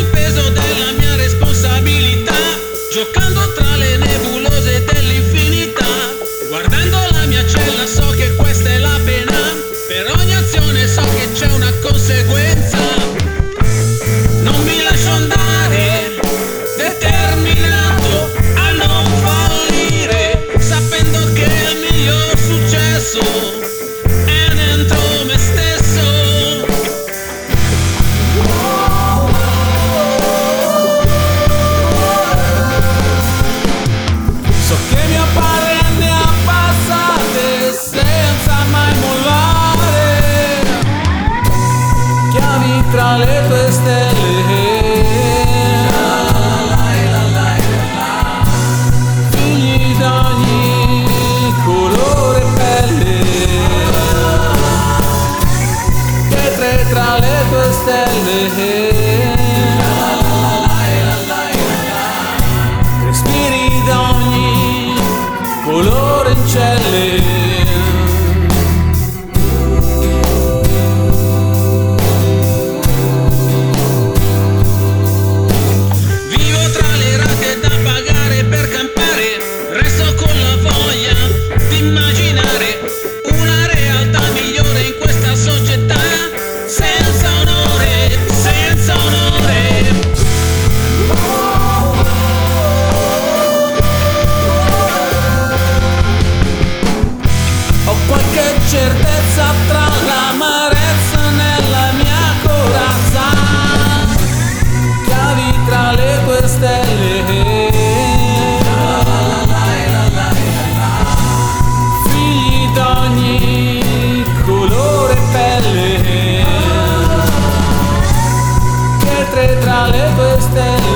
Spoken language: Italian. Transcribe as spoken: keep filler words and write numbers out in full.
il peso della mia responsabilità, giocando tra le nebulose dell'infinità. Guardando la mia cella so che questa è la pena, per ogni azione so che c'è una conseguenza. Non mi lascio andare, determinato a non fallire, sapendo che il miglior successo è dentro me stesso. So che mio padre ne ha passate senza mai mollare, chiavi tra le tue stelle, figli d'ogni colore e pelle, pietre tra le tue stelle, respiri d'ogni colore in celle. Vivo tra le rate da pagare per campare, resto con la voglia di immaginare una realtà migliore in questa società, senza onore, senza onore. Ho qualche certezza tra l'amarezza nella mia corazza, chiavi tra le tue stelle, figli d'ogni colore e pelle, pietre tra le tue stelle.